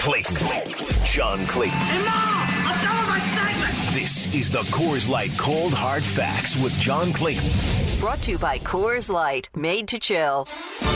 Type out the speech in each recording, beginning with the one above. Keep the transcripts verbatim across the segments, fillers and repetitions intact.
Clayton. John Clayton. And now, I'm done with my segment. This is the Coors Light Cold Hard Facts with John Clayton. Brought to you by Coors Light, made to chill.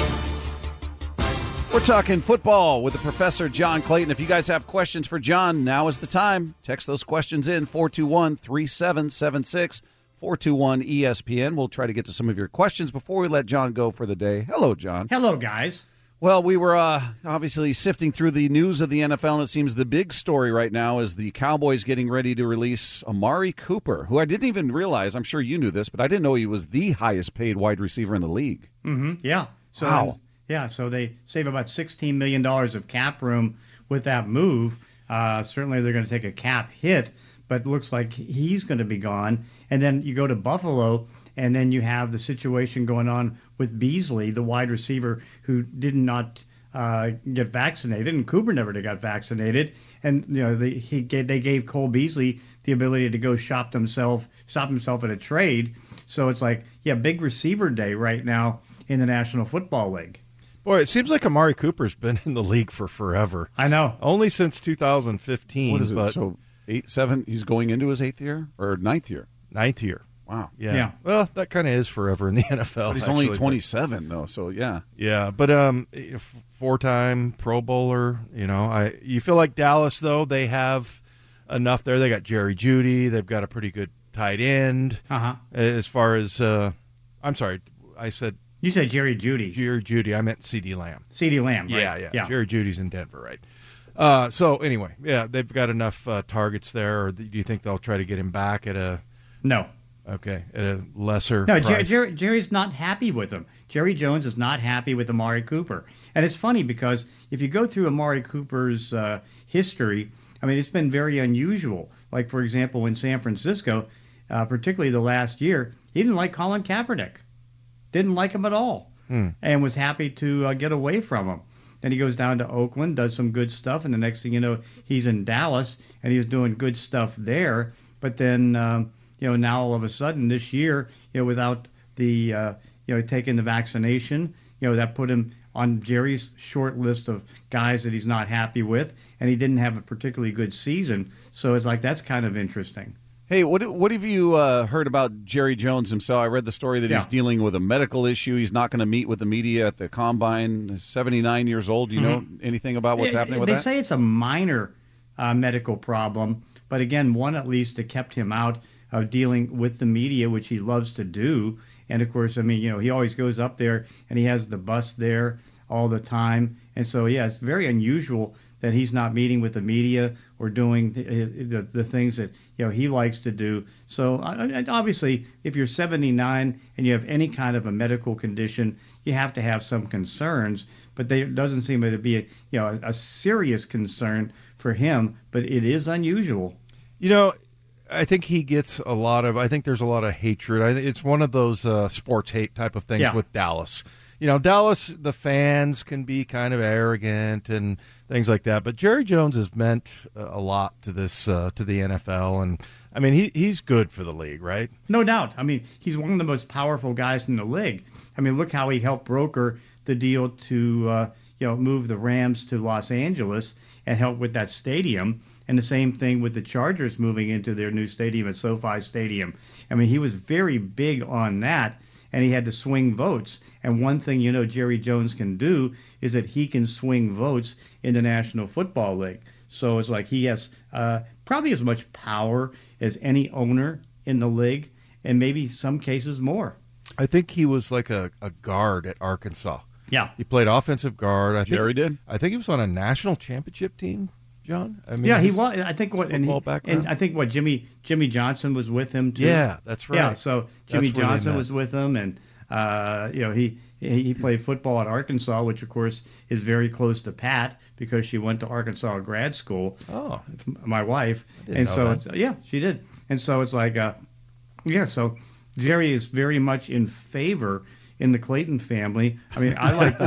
We're talking football with the Professor John Clayton. If you guys have questions for John, now is the time. Text those questions in, four two one, three seven seven six, four two one E S P N. We'll try to get to some of your questions before we let John go for the day. Hello, John. Hello, guys. Well, we were uh, obviously sifting through the news of the N F L, and it seems the big story right now is the Cowboys getting ready to release Amari Cooper, who I didn't even realize, I'm sure you knew this, but I didn't know he was the highest paid wide receiver in the league. Mm-hmm. Yeah. So, wow. Yeah, so they save about sixteen million dollars of cap room with that move. Uh, certainly they're going to take a cap hit, but it looks like he's going to be gone. And then you go to Buffalo, and then you have the situation going on with Beasley, the wide receiver who did not uh, get vaccinated, and Cooper never got vaccinated. And you know they, he gave, they gave Cole Beasley the ability to go shop himself, shop himself at a trade. So it's like, yeah, big receiver day right now in the National Football League. Boy, it seems like Amari Cooper's been in the league for forever. I know. Only since two thousand fifteen. What is it? But So eight, seven, he's going into his eighth year or ninth year? ninth year. Wow. Yeah. Yeah. Well, that kind of is forever in the N F L. But he's actually, only but- twenty-seven, though, so yeah. Yeah, but um, four-time Pro Bowler. You know, I you feel like Dallas though they have enough there. They got Jerry Jeudy. They've got a pretty good tight end. Uh-huh. As far as uh, I'm sorry, I said You said Jerry Jeudy. Jerry Jeudy. I meant CeeDee Lamb. CeeDee Lamb, right? Yeah, yeah, yeah. Jerry Judy's in Denver, right? Uh, so anyway, yeah, they've got enough uh, targets there. Or do you think they'll try to get him back at a No. okay at a lesser? No, price? Jerry, Jerry, Jerry's not happy with him. Jerry Jones is not happy with Amari Cooper. And it's funny because if you go through Amari Cooper's uh, history, I mean, it's been very unusual. Like, for example, in San Francisco, uh, particularly the last year, he didn't like Colin Kaepernick. Didn't like him at all. Hmm. And was happy to uh, get away from him. Then he goes down to Oakland, does some good stuff, and the next thing you know, he's in Dallas, and he's doing good stuff there. But then, um, you know, now all of a sudden this year, you know, without the, uh, you know, taking the vaccination, you know, that put him on Jerry's short list of guys that he's not happy with, and he didn't have a particularly good season. So it's like that's kind of interesting. Hey, what what have you uh, heard about Jerry Jones himself? I read the story that Yeah. he's dealing with a medical issue. He's not going to meet with the media at the Combine. He's seventy-nine years old. Do you know anything about what's Yeah, happening with they that? say it's a minor uh, medical problem, but again, one at least that kept him out of dealing with the media, which he loves to do. And of course, I mean, you know, he always goes up there and he has the bus there all the time. And so, yeah, it's very unusual that he's not meeting with the media or doing the, the, the things that, you know, he likes to do. So uh, obviously, if you're seventy-nine and you have any kind of a medical condition, you have to have some concerns. But there doesn't seem to be a, you know, a, a serious concern for him. But it is unusual. You know, I think he gets a lot of. I think there's a lot of hatred. I think it's one of those uh, sports hate type of things Yeah. with Dallas. You know, Dallas, the fans can be kind of arrogant and things like that. But Jerry Jones has meant a lot to this, uh, to the N F L, and I mean, he he's good for the league, right? No doubt. I mean, he's one of the most powerful guys in the league. I mean, look how he helped broker the deal to, uh, you know, move the Rams to Los Angeles and help with that stadium. And the same thing with the Chargers moving into their new stadium at SoFi Stadium. I mean, he was very big on that, and he had to swing votes. And one thing, you know, Jerry Jones can do is that he can swing votes in the National Football League. So it's like he has uh, probably as much power as any owner in the league, and maybe some cases more. I think he was like a, a guard at Arkansas. Yeah. He played offensive guard. I think, Jerry did? I think he was on a national championship team, John. I mean, Yeah, he his was. I think what and, he, football background. and I think what Jimmy Jimmy Johnson was with him too. Yeah, that's right. Yeah, so Jimmy That's where they Johnson met. was with him, and uh, you know he he he played football at Arkansas, which of course is very close to Pat because she went to Arkansas grad school. Oh, My wife, didn't and know so that. it's, yeah, she did, and so it's like uh, yeah, so Jerry is very much in favor in the Clayton family. I mean, I like,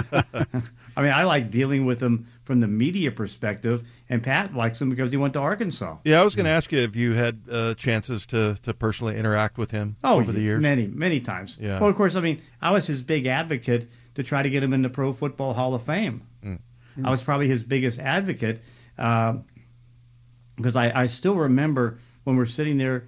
I mean, I like dealing with him from the media perspective, and Pat likes him because he went to Arkansas. yeah. I was going to ask you if you had uh, chances to, to personally interact with him Oh, over the years. many, many times. Yeah. Well, of course, I mean, I was his big advocate to try to get him in the Pro Football Hall of Fame. Mm. Mm. I was probably his biggest advocate uh, because I, I still remember when we're sitting there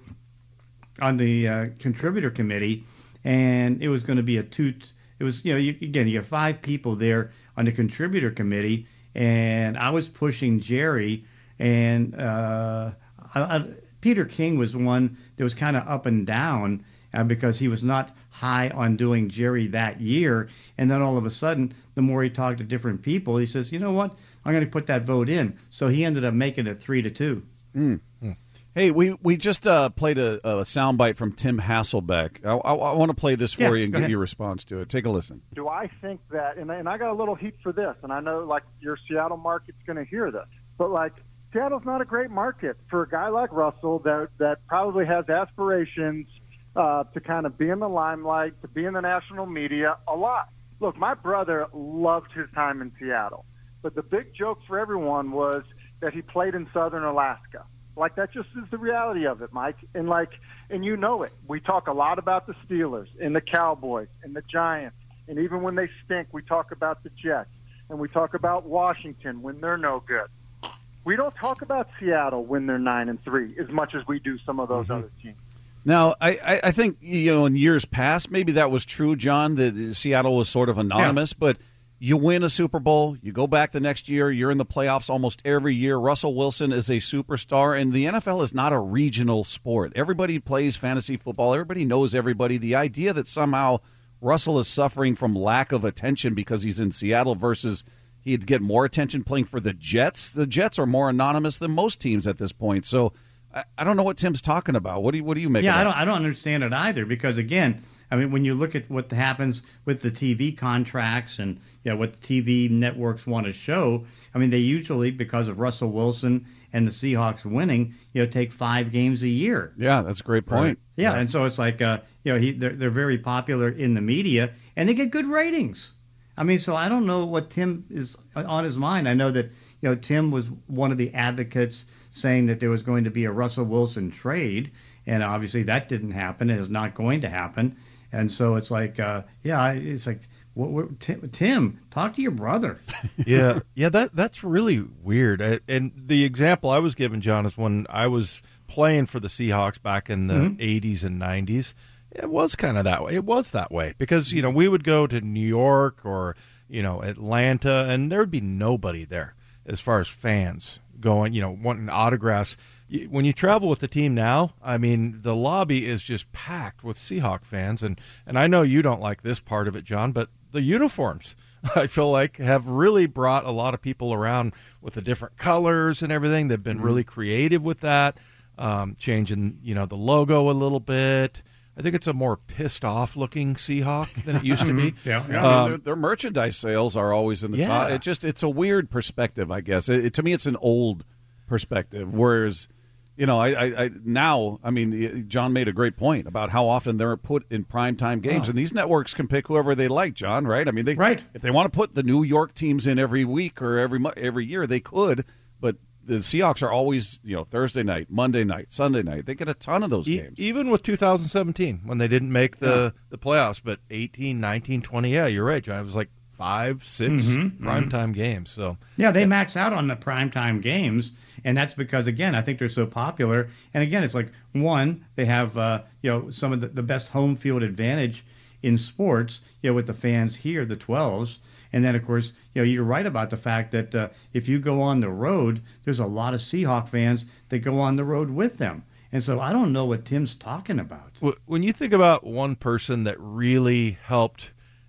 on the uh, contributor committee, and it was going to be a two. It was, you know, you, again, you have five people there on the contributor committee, and I was pushing Jerry, and uh, I, I, Peter King was one that was kind of up and down uh, because he was not high on doing Jerry that year. And then all of a sudden, the more he talked to different people, he says, you know what, I'm going to put that vote in. So he ended up making it three to two. Mm. Mm. Hey, we, we just uh, played a, a soundbite from Tim Hasselbeck. I, I, I want to play this for yeah, you and get ahead. your response to it. Take a listen. Do I think that, and, and I got a little heat for this, and I know, like, your Seattle market's going to hear this, but, like, Seattle's not a great market for a guy like Russell that, that probably has aspirations uh, to kind of be in the limelight, to be in the national media a lot. Look, my brother loved his time in Seattle, but the big joke for everyone was that he played in southern Alaska. Like, that just is the reality of it, Mike. And, like, and you know it. We talk a lot about the Steelers and the Cowboys and the Giants. And even when they stink, we talk about the Jets. And we talk about Washington when they're no good. We don't talk about Seattle when they're nine and three as much as we do some of those mm-hmm. other teams. Now, I, I, I think, you know, in years past, maybe that was true, John, that Seattle was sort of anonymous. Yeah. But you win a Super Bowl, you go back the next year, you're in the playoffs almost every year. Russell Wilson is a superstar, and the N F L is not a regional sport. Everybody plays fantasy football. Everybody knows everybody. The idea that somehow Russell is suffering from lack of attention because he's in Seattle versus he'd get more attention playing for the Jets. The Jets are more anonymous than most teams at this point. So I, I don't know what Tim's talking about. What do you, what do you make yeah, of that? I don't, I don't understand it either because, again, I mean, when you look at what happens with the T V contracts and you know, what the T V networks want to show, I mean, they usually, because of Russell Wilson and the Seahawks winning, you know, take five games a year. Yeah, that's a great point. Right. Yeah, yeah, and so it's like, uh, you know, he, they're, they're very popular in the media, and they get good ratings. I mean, so I don't know what Tim is on his mind. I know that, you know, Tim was one of the advocates saying that there was going to be a Russell Wilson trade, and obviously that didn't happen. It is not going to happen. And so it's like, uh, yeah, it's like, what, what, Tim, Tim, talk to your brother. yeah, yeah, that that's really weird. I, and the example I was given, John, is when I was playing for the Seahawks back in the mm-hmm. eighties and nineties. It was kind of that way. It was that way because, you know, we would go to New York or, you know, Atlanta, and there would be nobody there as far as fans going, you know, wanting autographs. When you travel with the team now, I mean, the lobby is just packed with Seahawk fans. And, and I know you don't like this part of it, John, but the uniforms, I feel like, have really brought a lot of people around with the different colors and everything. They've been mm-hmm. really creative with that, um, changing, you know, the logo a little bit. I think it's a more pissed-off looking Seahawk than it used to be. yeah, yeah. Um, I mean, their, their merchandise sales are always in the yeah. top. It just it's a weird perspective, I guess. It, it, to me, it's an old perspective. Whereas, you know, I, I, I now, I mean, John made a great point about how often they're put in primetime games, oh. and these networks can pick whoever they like, John. Right? I mean, they right. if they want to put the New York teams in every week or every every year, they could, but the Seahawks are always, you know, Thursday night, Monday night, Sunday night. They get a ton of those e- games. Even with two thousand seventeen, when they didn't make the, yeah. the playoffs, but eighteen, nineteen, twenty, yeah, you're right, John. It was like five, six mm-hmm. primetime mm-hmm. games. So yeah, they yeah. max out on the primetime games, and that's because, again, I think they're so popular. And, again, it's like, one, they have, uh, you know, some of the, the best home field advantage in sports, you know, with the fans here, the twelves. And then, of course, you know, you're right about the fact that uh, if you go on the road, there's a lot of Seahawk fans that go on the road with them. And so I don't know what Tim's talking about. When you think about one person that really helped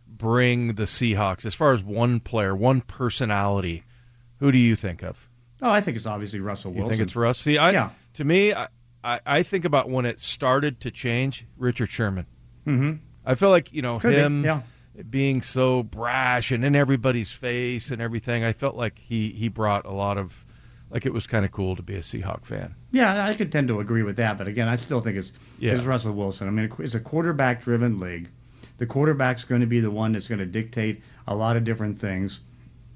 bring the Seahawks, as far as one player, one personality, who do you think of? Oh, I think it's obviously Russell Wilson. You think it's Russ? See, I, yeah. To me, I, I, I think about when it started to change, Richard Sherman. Mm-hmm. I feel like, you know, Could him... be. Yeah. being so brash and in everybody's face and everything, I felt like he, he brought a lot of, like it was kind of cool to be a Seahawk fan. Yeah, I could tend to agree with that, but again, I still think it's, yeah. it's Russell Wilson. I mean, it's a quarterback-driven league. The quarterback's going to be the one that's going to dictate a lot of different things.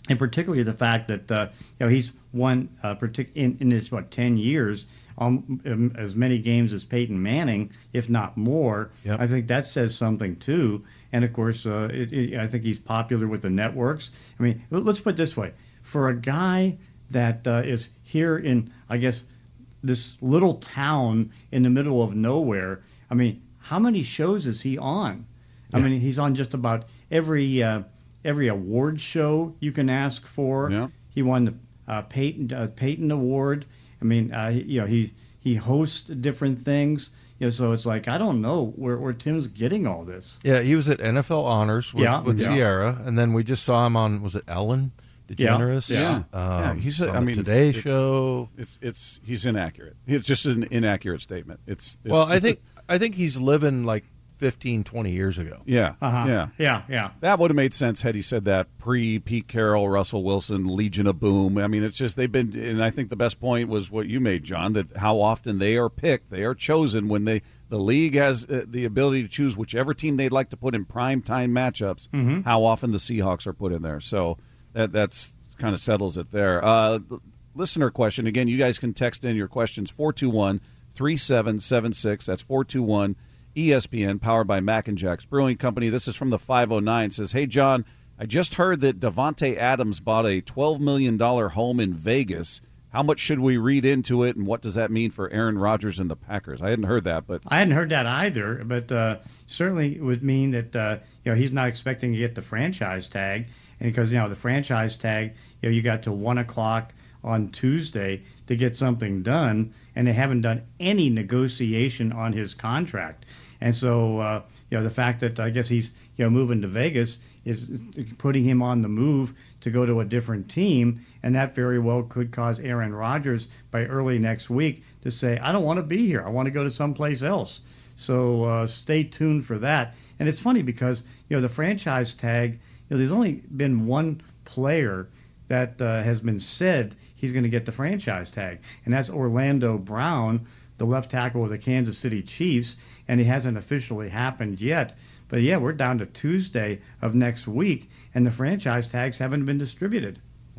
and particularly the fact that uh, you know he's won uh, partic- in, in his what ten years um, um, as many games as Peyton Manning, if not more. Yep. I think that says something too. And of course, uh, it, it, I think he's popular with the networks. I mean, let's put it this way: for a guy that uh, is here in, I guess, this little town in the middle of nowhere, I mean, how many shows is he on? I Yeah. mean, he's on just about every uh, every award show you can ask for. Yeah. He won the uh, Peyton uh, Peyton Award. I mean, uh, he- you know, he he hosts different things. You know, so it's like I don't know where where Tim's getting all this. Yeah, he was at N F L Honors with, Yeah, with yeah. Sierra, and then we just saw him on, was it Ellen Yeah, DeGeneres? yeah. Um, Yeah, he's a- on I the mean, Today it- Show. It's it's he's inaccurate. It's just an inaccurate statement. It's, it's Well, I think I think he's living like fifteen, twenty years ago. yeah, Uh-huh. yeah. yeah, yeah. That would have made sense had he said that pre Pete Carroll, Russell Wilson, Legion of Boom. I mean, it's just they've been, and I think the best point was what you made, John, that how often they are picked, they are chosen when they the league has uh, the ability to choose whichever team they'd like to put in prime time matchups. Mm-hmm. How often the Seahawks are put in there, so that that's kind of settles it there. Uh, listener question again. You guys can text in your questions four two one, three seven seven six. That's four two one. E S P N, powered by Mac and Jack's Brewing Company. This is from the five oh nine. It says, hey, John, I just heard that Davante Adams bought a twelve million dollars home in Vegas. How much should we read into it, and what does that mean for Aaron Rodgers and the Packers? I hadn't heard that, but I hadn't heard that either, but uh, certainly it would mean that uh, you know he's not expecting to get the franchise tag, and because you know the franchise tag, you know you got to one o'clock on Tuesday to get something done, and they haven't done any negotiation on his contract, and so uh, you know the fact that I guess he's you know moving to Vegas is putting him on the move to go to a different team, and that very well could cause Aaron Rodgers by early next week to say, I don't want to be here. I want to go to someplace else. So uh, stay tuned for that. And it's funny because, you know, the franchise tag, you know, there's only been one player that uh, has been said he's going to get the franchise tag, and that's Orlando Brown, the left tackle of the Kansas City Chiefs, and it hasn't officially happened yet. But, yeah, we're down to Tuesday of next week, and the franchise tags haven't been distributed.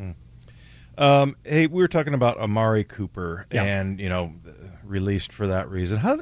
Um, hey, we were talking about Amari Cooper Yeah. and, you know, released for that reason. How?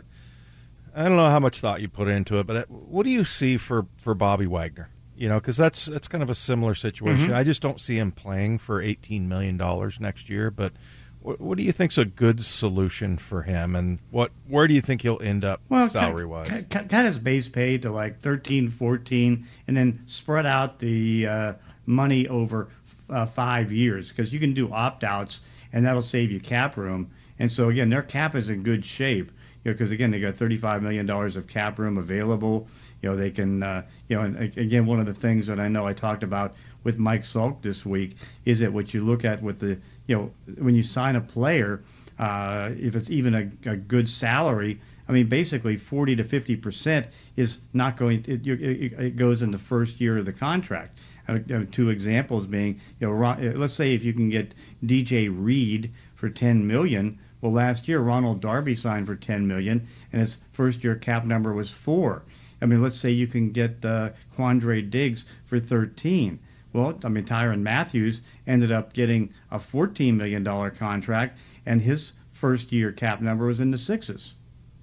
I don't know how much thought you put into it, but what do you see for, for Bobby Wagner? You know, because that's that's kind of a similar situation. Mm-hmm. I just don't see him playing for eighteen million dollars next year. But what, what do you think's a good solution for him, and what where do you think he'll end up Well, salary wise? Cut, cut, cut his base pay to like thirteen, fourteen, and then spread out the uh, money over uh, five years because you can do opt-outs, and that'll save you cap room. And so, again, their cap is in good shape because, again, they got thirty-five million dollars of cap room available. You know, they can, uh, you know, and again, one of the things that I know I talked about with Mike Salk this week is that what you look at with the, you know, when you sign a player, uh, if it's even a, a good salary, I mean, basically forty to fifty percent is not going, it, it, it goes in the first year of the contract. Uh, two examples being, you know, Ron, let's say if you can get D J Reed for ten million dollars, well, last year Ronald Darby signed for ten million dollars, and his first year cap number was four. I mean, let's say you can get uh, Quandre Diggs for thirteen. Well, I mean, Tyrann Matthews ended up getting a fourteen million dollars contract, and his first year cap number was in the sixes.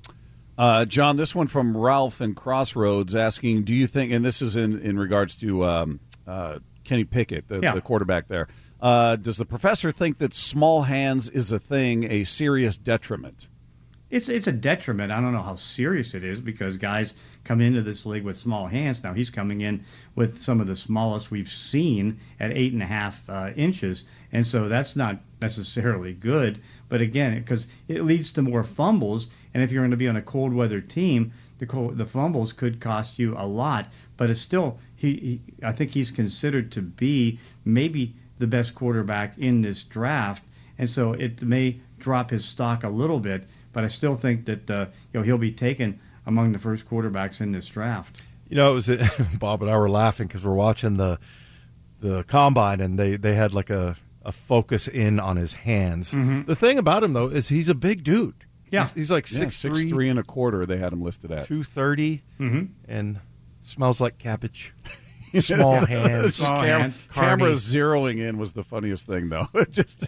Uh, John, this one from Ralph in Crossroads asking, do you think, and this is in, in regards to um, uh, Kenny Pickett, the, Yeah. the quarterback there, uh, does the professor think that small hands is a thing, a serious detriment? It's it's a detriment. I don't know how serious it is because guys come into this league with small hands. Now he's coming in with some of the smallest we've seen at eight and a half uh, inches, and so that's not necessarily good. But again, because it leads to more fumbles, and if you're going to be on a cold weather team, the cold, the fumbles could cost you a lot. But it's still he, he I think he's considered to be maybe the best quarterback in this draft, and so it may drop his stock a little bit. But I still think that uh, you know he'll be taken among the first quarterbacks in this draft. You know, it was Bob and I were laughing because we're watching the the combine, and they, they had like a, a focus in on his hands. Mm-hmm. The thing about him though is he's a big dude. Yeah. he's, he's like Yeah, six six three, three and a quarter. They had him listed at. two thirty, Mm-hmm. and smells like cabbage. small hands. Small Cam- hands. Camera zeroing in was the funniest thing, though. Just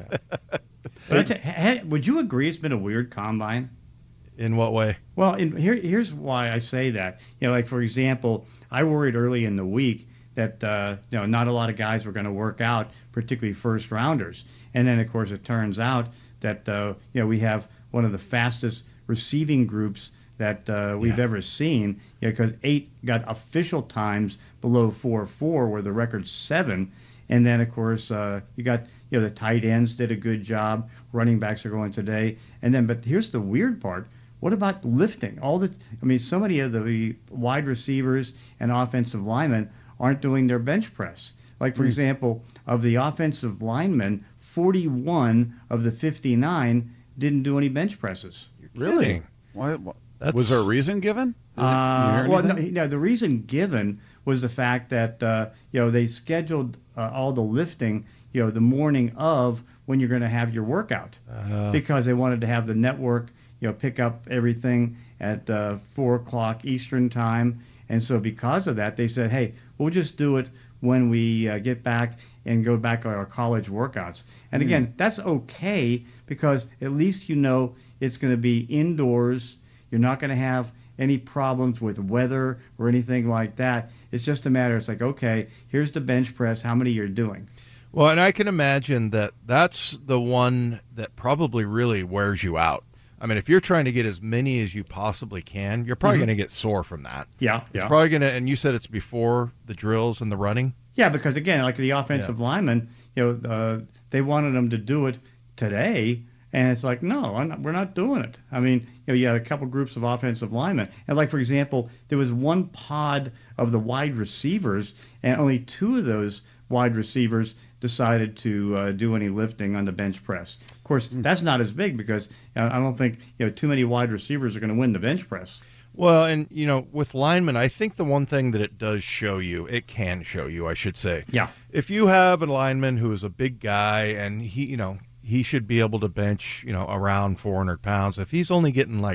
But I t- ha- would you agree it's been a weird combine? In what way? Well, in, here, here's why I say that. You know, like for example, I worried early in the week that uh, you know not a lot of guys were going to work out, particularly first rounders. And then, of course, it turns out that uh, you know we have one of the fastest receiving groups that uh, we've Yeah. ever seen. You know, because eight got official times below four four, where the record's seven. And then, of course, uh, you got you know the tight ends did a good job. Running backs are going today. And then, but here's the weird part. What about lifting? All the, I mean, so many of the wide receivers and offensive linemen aren't doing their bench press. Like, for mm. example, of the offensive linemen, forty-one of the fifty-nine didn't do any bench presses. really? Why, why, was there a reason given? Uh, well, no, no, the reason given was the fact that uh, you know they scheduled uh, all the lifting, you know, the morning of when you're going to have your workout, uh, because they wanted to have the network, you know, pick up everything at uh, four o'clock Eastern time, and so because of that, they said, hey, we'll just do it when we uh, get back and go back to our college workouts. And mm. again, that's okay because at least you know it's going to be indoors. You're not going to have any problems with weather or anything like that. It's just a matter. It's like, okay, here's the bench press. How many you're doing? Well, and I can imagine that that's the one that probably really wears you out. I mean, if you're trying to get as many as you possibly can, you're probably mm-hmm. going to get sore from that. Yeah, it's yeah. probably going to, and you said it's before the drills and the running? Yeah, because, again, like the offensive yeah. linemen, you know, uh, they wanted them to do it today, and it's like, no, I'm not, we're not doing it. I mean, you know, you had a couple groups of offensive linemen. And, like, for example, there was one pod of the wide receivers, and only two of those wide receivers decided to uh, do any lifting on the bench press. Of course, that's not as big because uh, I don't think you know too many wide receivers are going to win the bench press. Well, and, you know, with linemen, I think the one thing that it does show you, it can show you, I should say. Yeah. If you have a lineman who is a big guy and he, you know, he should be able to bench, you know, around four hundred pounds. If he's only getting like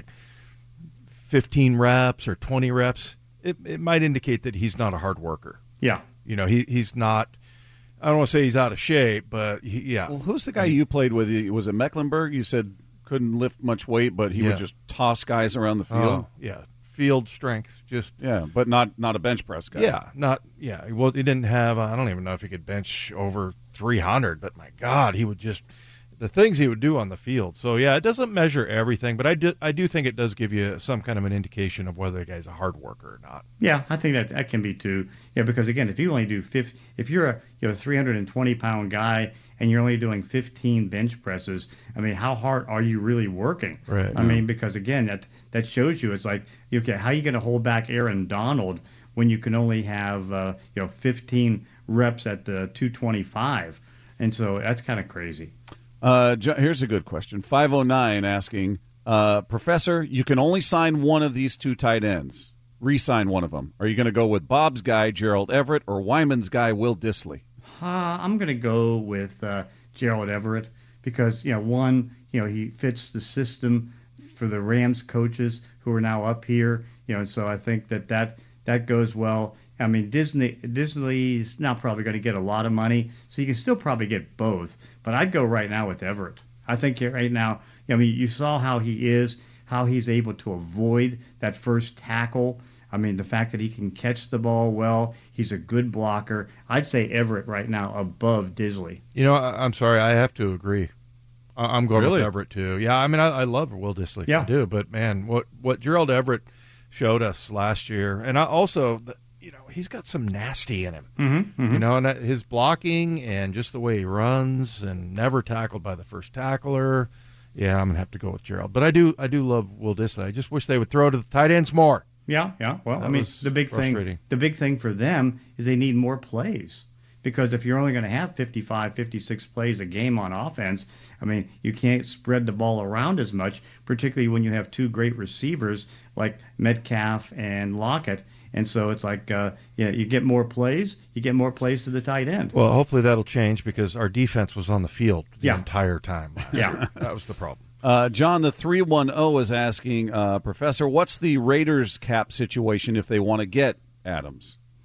fifteen reps or twenty reps, it, it might indicate that he's not a hard worker. Yeah. You know, he he's not, I don't want to say he's out of shape, but he, yeah. Well, who's the guy you played with? Was it Mecklenburg? You said couldn't lift much weight, but he yeah. would just toss guys around the field. Oh, yeah, field strength, just yeah, but not not a bench press guy. Yeah, not yeah. Well, he didn't have. I don't even know if he could bench over three hundred, but my God, he would just the things he would do on the field. So yeah, it doesn't measure everything, but I do I do think it does give you some kind of an indication of whether the guy's a hard worker or not. Yeah, I think that that can be too. Yeah, because again, if you only do fifty, if you're a you know three hundred twenty pound guy and you're only doing fifteen bench presses, I mean, how hard are you really working? Right. I mean, because again, that that shows you it's like, okay, how are you going to hold back Aaron Donald when you can only have uh, you know fifteen reps at the two twenty-five? And so that's kind of crazy. Uh, here's a good question. five oh nine asking, uh, Professor, you can only sign one of these two tight ends. Re-sign one of them. Are you going to go with Bob's guy, Gerald Everett, or Wyman's guy, Will Dissly? Uh, I'm going to go with uh, Gerald Everett because, you know, one, you know, he fits the system for the Rams coaches who are now up here, you know, and so I think that that, that goes well. I mean, Disney Disney's now probably going to get a lot of money, so you can still probably get both. But I'd go right now with Everett. I think right now, I mean, you saw how he is, how he's able to avoid that first tackle. I mean, the fact that he can catch the ball well, he's a good blocker. I'd say Everett right now above Dissly. You know, I, I'm sorry, I have to agree. I, I'm going really? with Everett too. Yeah, I mean, I, I love Will Dissly. Yeah. I do, but man, what what Gerald Everett showed us last year, and I also. The, You know, he's got some nasty in him. Mm-hmm, mm-hmm. You know, and that, his blocking and just the way he runs and never tackled by the first tackler. Yeah, I'm gonna have to go with Gerald. But I do, I do love Will Dissly. I just wish they would throw to the tight ends more. Yeah, yeah. Well, that I mean, the big thing, the big thing for them is they need more plays. Because if you're only going to have fifty-five, fifty-six plays a game on offense, I mean, you can't spread the ball around as much, particularly when you have two great receivers like Metcalf and Lockett. And so it's like, uh, yeah, you get more plays, you get more plays to the tight end. Well, hopefully that'll change because our defense was on the field the yeah. entire time. Yeah. That was the problem. Uh, John, the three one zero is asking, uh, Professor, what's the Raiders cap situation if they want to get Adams?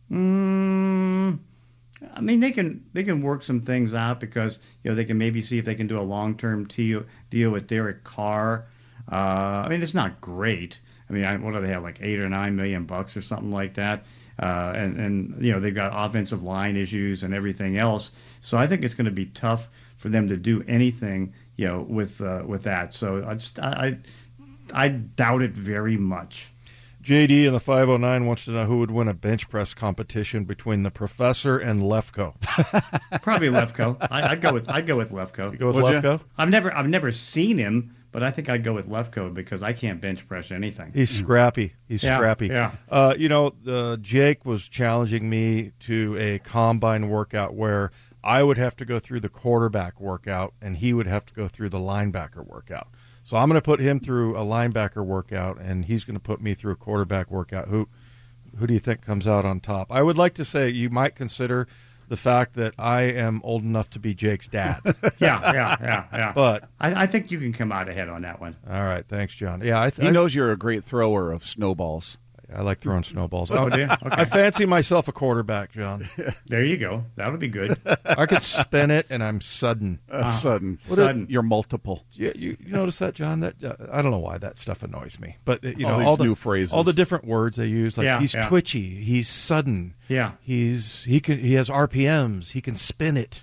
Mm, I mean, they can they can work some things out because you know they can maybe see if they can do a long-term deal deal with Derek Carr. Uh, I mean, it's not great. I mean, I, what do they have, like eight or nine million bucks or something like that? Uh, and and you know they've got offensive line issues and everything else. So I think it's going to be tough for them to do anything, you know, with uh, with that. So I just I I doubt it very much. J D in the five oh nine wants to know who would win a bench press competition between the Professor and Lefko. Probably Lefko. I, I'd go with I'd go with Lefko. You go with Would Lefko? you? I've never I've never seen him, but I think I'd go with Lefko because I can't bench press anything. He's scrappy. He's Yeah, scrappy. yeah. Uh, you know, uh, Jake was challenging me to a combine workout where I would have to go through the quarterback workout and he would have to go through the linebacker workout. So I'm going to put him through a linebacker workout, and he's going to put me through a quarterback workout. Who, who do you think comes out on top? I would like to say you might consider the fact that I am old enough to be Jake's dad. Yeah, yeah, yeah, yeah. But I, I think you can come out ahead on that one. all right, thanks, John. Yeah, I, th- He knows you're a great thrower of snowballs. I like throwing snowballs. Oh, do you? Okay. I fancy myself a quarterback, John. There you go. That would be good. I could spin it, and I'm sudden. Uh, sudden. Sudden. You're multiple. You, you, you notice that, John? That uh, I don't know why that stuff annoys me, but uh, you All know these all the new phrases. all the different words they use. Like Yeah, he's yeah. twitchy, he's sudden, Yeah. he's he can he has R P Ms, he can spin it.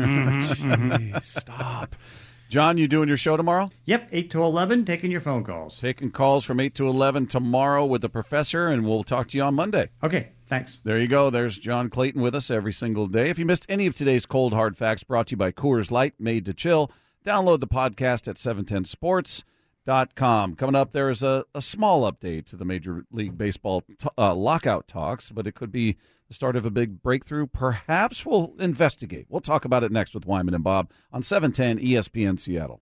Jeez, stop. John, you doing your show tomorrow? Yep, eight to eleven, taking your phone calls. Taking calls from eight to eleven tomorrow with the professor, and we'll talk to you on Monday. Okay, thanks. There you go. There's John Clayton with us every single day. If you missed any of today's Cold Hard Facts brought to you by Coors Light, made to chill, download the podcast at seven ten sports dot com. Coming up, there is a, a small update to the Major League Baseball t- uh, lockout talks, but it could be the start of a big breakthrough. Perhaps we'll investigate. We'll talk about it next with Wyman and Bob on seven ten E S P N Seattle.